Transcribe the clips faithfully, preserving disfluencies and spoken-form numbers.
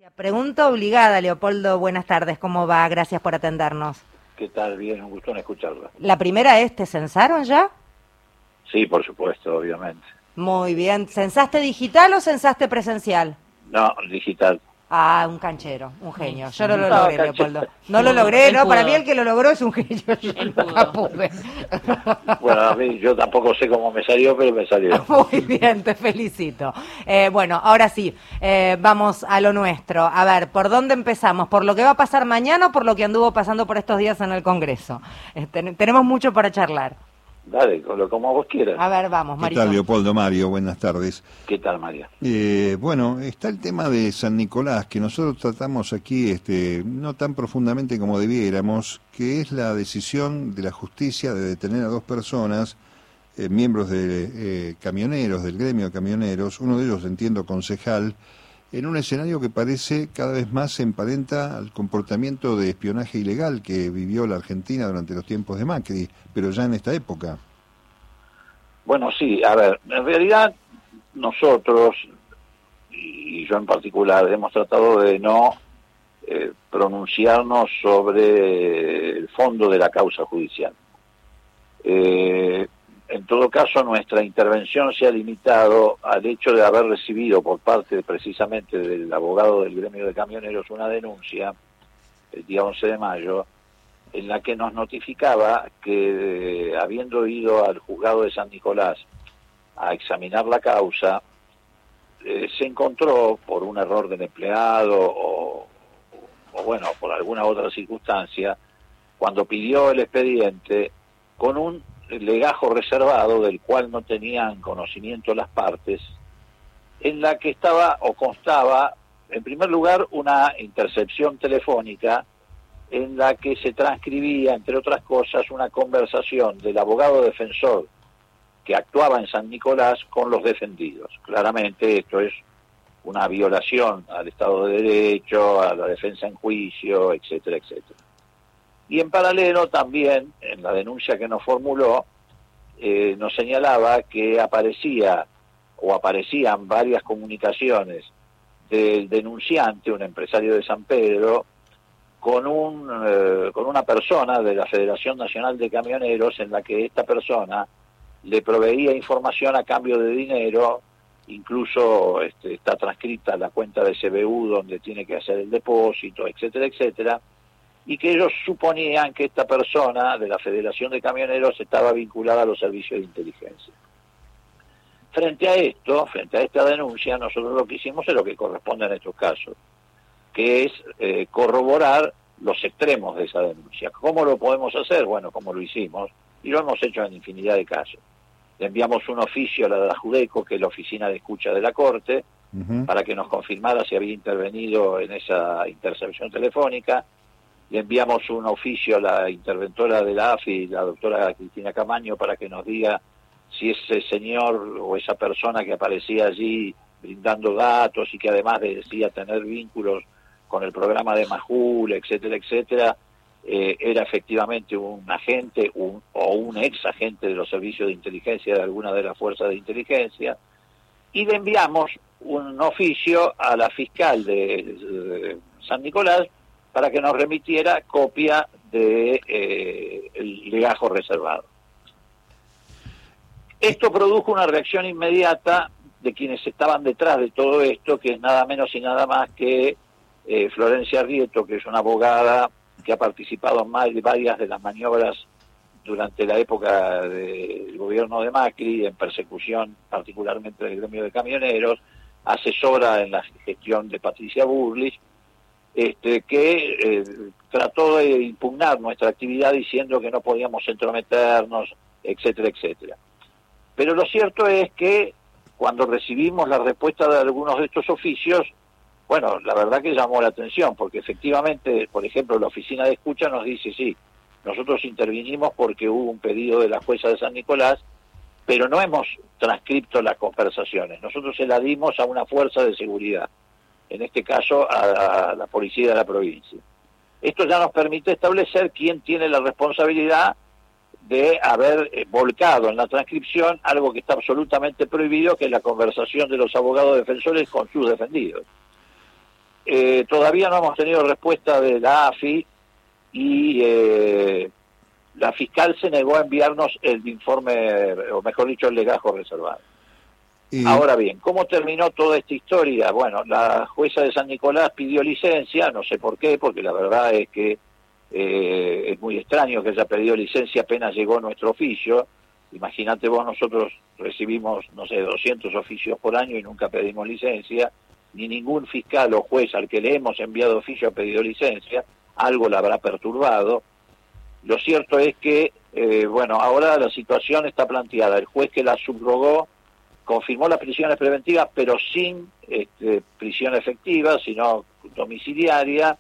Pregunta obligada, Leopoldo, buenas tardes, ¿cómo va? Gracias por atendernos. ¿Qué tal? Bien, un gusto en escucharla. La primera es, ¿te censaron ya? Sí, por supuesto, obviamente. Muy bien, ¿censaste digital o censaste presencial? No, digital. Ah, un canchero, un genio. Yo no lo No, logré, canchero. Leopoldo. No lo logré, Él ¿no? pudo. Para mí el que lo logró es un genio. Yo Él no la pudo. pude. Bueno, a mí yo tampoco sé cómo me salió, pero me salió. Muy bien, te felicito. Eh, bueno, ahora sí, eh, vamos a lo nuestro. A ver, ¿por dónde empezamos? ¿Por lo que va a pasar mañana o por lo que anduvo pasando por estos días en el Congreso? Eh, ten- tenemos mucho para charlar. Dale, con lo como vos quieras. A ver, vamos, ¿Qué Marito. tal, Leopoldo? Mario, buenas tardes. ¿Qué tal, María? Eh, bueno, está el tema de San Nicolás, que nosotros tratamos aquí este, no tan profundamente como debiéramos, que es la decisión de la justicia de detener a dos personas, eh, miembros de eh, camioneros, del gremio de camioneros, uno de ellos, entiendo, concejal, en un escenario que parece cada vez más se emparenta al comportamiento de espionaje ilegal que vivió la Argentina durante los tiempos de Macri, pero ya en esta época. Bueno, sí, a ver, en realidad nosotros, y yo en particular, hemos tratado de no eh, pronunciarnos sobre el fondo de la causa judicial. Eh, en todo caso, nuestra intervención se ha limitado al hecho de haber recibido por parte precisamente del abogado del gremio de camioneros una denuncia el día once de mayo, en la que nos notificaba que, eh, habiendo ido al juzgado de San Nicolás a examinar la causa, eh, se encontró por un error del empleado o, o bueno, por alguna otra circunstancia, cuando pidió el expediente, con un legajo reservado del cual no tenían conocimiento las partes, en la que estaba o constaba, en primer lugar, una intercepción telefónica en la que se transcribía, entre otras cosas, una conversación del abogado defensor que actuaba en San Nicolás con los defendidos. Claramente esto es una violación al Estado de Derecho, a la defensa en juicio, etcétera, etcétera. Y en paralelo también, en la denuncia que nos formuló, eh, nos señalaba que aparecía o aparecían varias comunicaciones del denunciante, un empresario de San Pedro, con un eh, con una persona de la Federación Nacional de Camioneros, en la que esta persona le proveía información a cambio de dinero, incluso este, está transcrita la cuenta de C B U donde tiene que hacer el depósito, etcétera, etcétera, y que ellos suponían que esta persona de la Federación de Camioneros estaba vinculada a los servicios de inteligencia. Frente a esto, frente a esta denuncia, nosotros lo que hicimos es lo que corresponde en estos casos, que es eh, corroborar los extremos de esa denuncia. ¿Cómo lo podemos hacer? Bueno, como lo hicimos, y lo hemos hecho en infinidad de casos. Le enviamos un oficio a la de la Judeco, que es la oficina de escucha de la Corte, uh-huh. para que nos confirmara si había intervenido en esa intercepción telefónica. Le enviamos un oficio a la interventora de la A F I, la doctora Cristina Camaño, para que nos diga si ese señor o esa persona que aparecía allí brindando datos y que además decía tener vínculos con el programa de Majul, etcétera, etcétera, eh, era efectivamente un agente un, o un ex agente de los servicios de inteligencia de alguna de las fuerzas de inteligencia, y le enviamos un oficio a la fiscal de, de San Nicolás para que nos remitiera copia de eh, el legajo reservado. Esto produjo una reacción inmediata de quienes estaban detrás de todo esto, que es nada menos y nada más que eh, Florencia Rieto, que es una abogada que ha participado en más de varias de las maniobras durante la época del gobierno de Macri, en persecución particularmente del gremio de camioneros, asesora en la gestión de Patricia Bullrich, este, que eh, trató de impugnar nuestra actividad diciendo que no podíamos entrometernos, etcétera, etcétera. Pero lo cierto es que cuando recibimos la respuesta de algunos de estos oficios, bueno, la verdad que llamó la atención, porque efectivamente, por ejemplo, la oficina de escucha nos dice, sí, nosotros intervinimos porque hubo un pedido de la jueza de San Nicolás, pero no hemos transcripto las conversaciones, nosotros se la dimos a una fuerza de seguridad, en este caso a, a la policía de la provincia. Esto ya nos permite establecer quién tiene la responsabilidad de haber eh, volcado en la transcripción algo que está absolutamente prohibido, que es la conversación de los abogados defensores con sus defendidos. eh, todavía no hemos tenido respuesta de la A F I y eh, la fiscal se negó a enviarnos el informe, o mejor dicho, el legajo reservado. Y... Ahora bien, ¿cómo terminó toda esta historia? Bueno, la jueza de San Nicolás pidió licencia, no sé por qué, porque la verdad es que eh, es muy extraño que haya pedido licencia apenas llegó nuestro oficio. Imagínate vos, nosotros recibimos, no sé, doscientos oficios por año y nunca pedimos licencia, ni ningún fiscal o juez al que le hemos enviado oficio ha pedido licencia, algo la habrá perturbado. Lo cierto es que, eh, bueno, ahora la situación está planteada. El juez que la subrogó confirmó las prisiones preventivas, pero sin este, prisión efectiva, sino domiciliaria,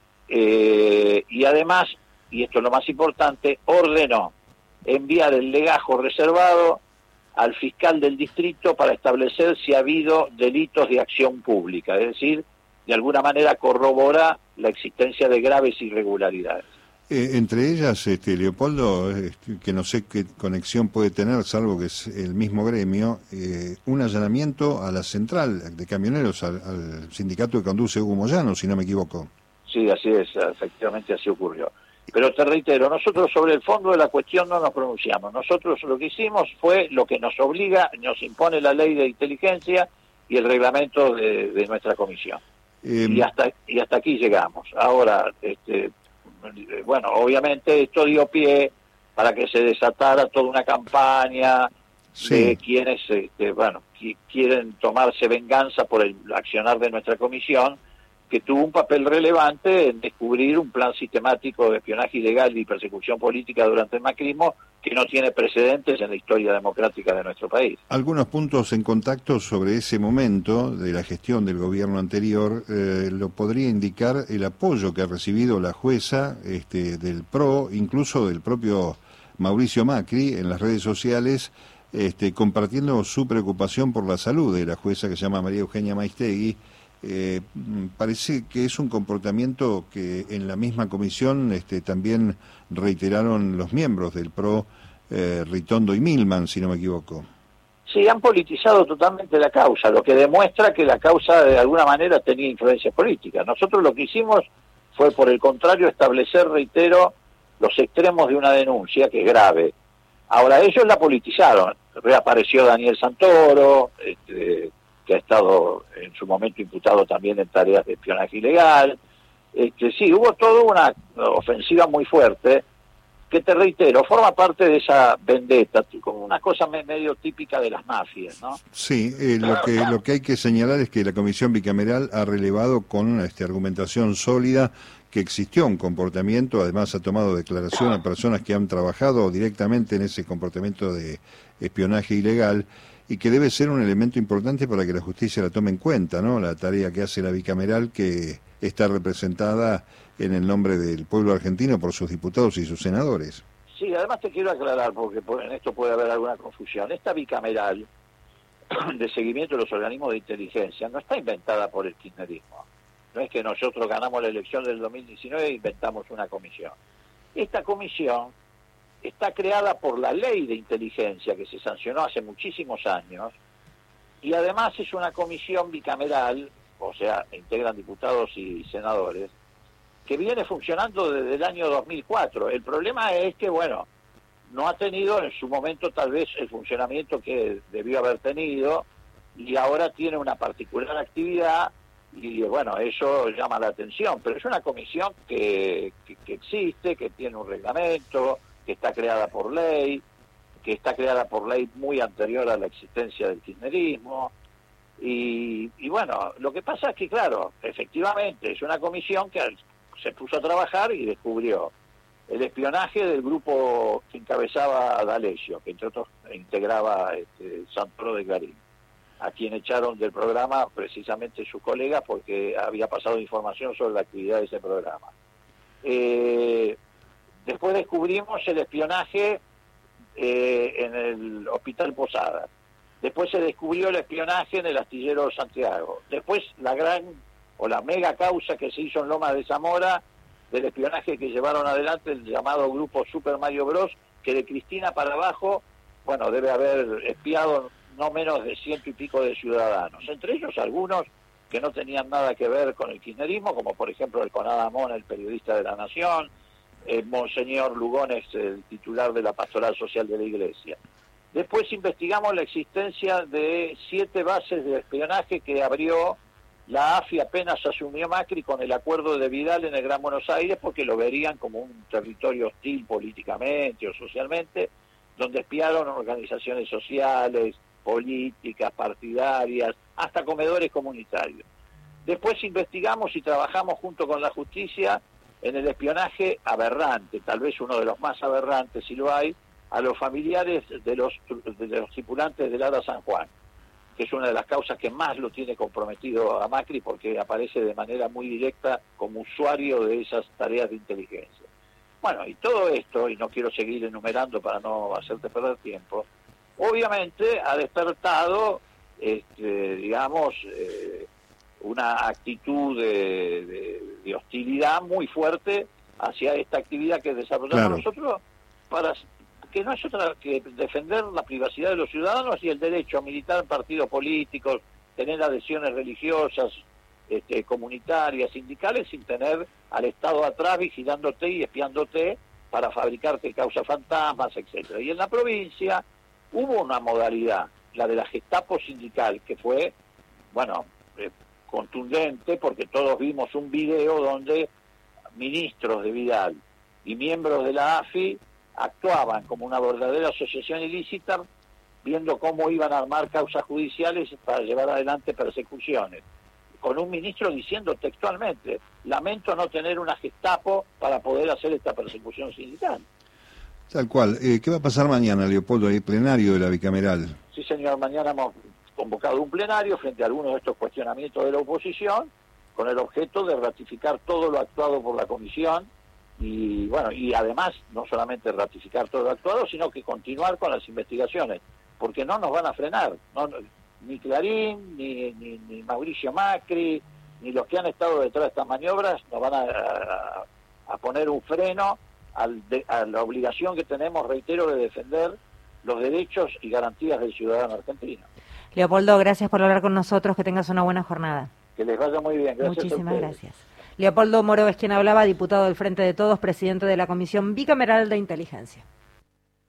eh, y además, y esto es lo más importante, ordenó enviar el legajo reservado al fiscal del distrito para establecer si ha habido delitos de acción pública, es decir, de alguna manera corrobora la existencia de graves irregularidades. Eh, entre ellas, este, Leopoldo, este, que no sé qué conexión puede tener, salvo que es el mismo gremio, eh, un allanamiento a la central de camioneros, al, al sindicato que conduce Hugo Moyano, si no me equivoco. Sí, así es, efectivamente así ocurrió. Pero te reitero, nosotros sobre el fondo de la cuestión no nos pronunciamos. Nosotros lo que hicimos fue lo que nos obliga, nos impone la ley de inteligencia y el reglamento de, de nuestra comisión. Eh, y hasta y hasta aquí llegamos. Ahora, este, bueno, obviamente esto dio pie para que se desatara toda una campaña sí. de quienes, este, bueno, qu quieren tomarse venganza por el accionar de nuestra comisión, que tuvo un papel relevante en descubrir un plan sistemático de espionaje ilegal y persecución política durante el macrismo que no tiene precedentes en la historia democrática de nuestro país. Algunos puntos en contacto sobre ese momento de la gestión del gobierno anterior, eh, lo podría indicar el apoyo que ha recibido la jueza este, del P R O, incluso del propio Mauricio Macri en las redes sociales, este, compartiendo su preocupación por la salud de la jueza que se llama María Eugenia Maistegui. Eh, parece que es un comportamiento que en la misma comisión este, también reiteraron los miembros del P R O, eh, Ritondo y Milman, si no me equivoco. Sí, han politizado totalmente la causa, lo que demuestra que la causa de alguna manera tenía influencia política. Nosotros lo que hicimos fue, por el contrario, establecer, reitero, los extremos de una denuncia que es grave. Ahora, ellos la politizaron. Reapareció Daniel Santoro, este, que ha estado en su momento imputado también en tareas de espionaje ilegal. Este, sí, hubo toda una ofensiva muy fuerte, que te reitero, forma parte de esa vendetta, como una cosa medio típica de las mafias, ¿no? Sí, eh, lo que lo que hay que señalar es que la Comisión Bicameral ha relevado con una este, argumentación sólida que existió un comportamiento, además ha tomado declaración a personas que han trabajado directamente en ese comportamiento de espionaje ilegal, y que debe ser un elemento importante para que la justicia la tome en cuenta, ¿no? La tarea que hace la bicameral, que está representada en el nombre del pueblo argentino por sus diputados y sus senadores. Sí, además te quiero aclarar, porque en esto puede haber alguna confusión. Esta bicameral de seguimiento de los organismos de inteligencia no está inventada por el kirchnerismo. No es que nosotros ganamos la elección del dos mil diecinueve e inventamos una comisión. Esta comisión está creada por la ley de inteligencia que se sancionó hace muchísimos años, y además es una comisión bicameral, o sea, integran diputados y senadores, que viene funcionando desde el año dos mil cuatro. El problema es que, bueno, no ha tenido en su momento tal vez el funcionamiento que debió haber tenido, y ahora tiene una particular actividad, y bueno, eso llama la atención, pero es una comisión que, que, que existe, que tiene un reglamento, que está creada por ley, que está creada por ley muy anterior a la existencia del kirchnerismo, y, y bueno, lo que pasa es que, claro, efectivamente es una comisión que se puso a trabajar y descubrió el espionaje del grupo que encabezaba D'Alessio, que entre otros integraba este, Santoro de Clarín, a quien echaron del programa precisamente sus colegas porque había pasado información sobre la actividad de ese programa. Eh, Después descubrimos el espionaje eh, en el Hospital Posadas. Después se descubrió el espionaje en el astillero Santiago. Después la gran o la mega causa que se hizo en Lomas de Zamora del espionaje que llevaron adelante el llamado grupo Super Mario Bros, que de Cristina para abajo, bueno, debe haber espiado no menos de ciento y pico de ciudadanos. Entre ellos algunos que no tenían nada que ver con el kirchnerismo, como por ejemplo el Conadamón, el periodista de La Nación, el Monseñor Lugones, el titular de la Pastoral Social de la Iglesia. Después investigamos la existencia de siete bases de espionaje que abrió la A F I apenas asumió Macri con el acuerdo de Vidal en el Gran Buenos Aires, porque lo verían como un territorio hostil políticamente o socialmente, donde espiaron organizaciones sociales, políticas, partidarias, hasta comedores comunitarios. Después investigamos y trabajamos junto con la justicia en el espionaje aberrante, tal vez uno de los más aberrantes, si lo hay, a los familiares de los, de los tripulantes del ARA San Juan, que es una de las causas que más lo tiene comprometido a Macri, porque aparece de manera muy directa como usuario de esas tareas de inteligencia. Bueno, y todo esto, y no quiero seguir enumerando para no hacerte perder tiempo, obviamente ha despertado, este, digamos, eh, una actitud de, de, de hostilidad muy fuerte hacia esta actividad que desarrollamos claro. nosotros, para que no es otra que defender la privacidad de los ciudadanos y el derecho a militar en partidos políticos, tener adhesiones religiosas, este, comunitarias, sindicales, sin tener al Estado atrás vigilándote y espiándote para fabricarte causas fantasmas, etcétera. Y en la provincia hubo una modalidad, la de la Gestapo sindical, que fue, bueno, eh, contundente, porque todos vimos un video donde ministros de Vidal y miembros de la A F I actuaban como una verdadera asociación ilícita, viendo cómo iban a armar causas judiciales para llevar adelante persecuciones, con un ministro diciendo textualmente: lamento no tener una Gestapo para poder hacer esta persecución sindical. Tal cual. Eh, ¿Qué va a pasar mañana, Leopoldo? ¿Hay plenario de la bicameral? Sí, señor. Mañana hemos convocado un plenario frente a algunos de estos cuestionamientos de la oposición, con el objeto de ratificar todo lo actuado por la comisión y, bueno, y además no solamente ratificar todo lo actuado, sino que continuar con las investigaciones, porque no nos van a frenar, no, ni Clarín, ni, ni, ni Mauricio Macri, ni los que han estado detrás de estas maniobras nos van a, a, a poner un freno al de, a la obligación que tenemos, reitero, de defender los derechos y garantías del ciudadano argentino. Leopoldo, gracias por hablar con nosotros, que tengas una buena jornada. Que les vaya muy bien. Gracias. Muchísimas gracias. Leopoldo Moro es quien hablaba, diputado del Frente de Todos, presidente de la Comisión Bicameral de Inteligencia.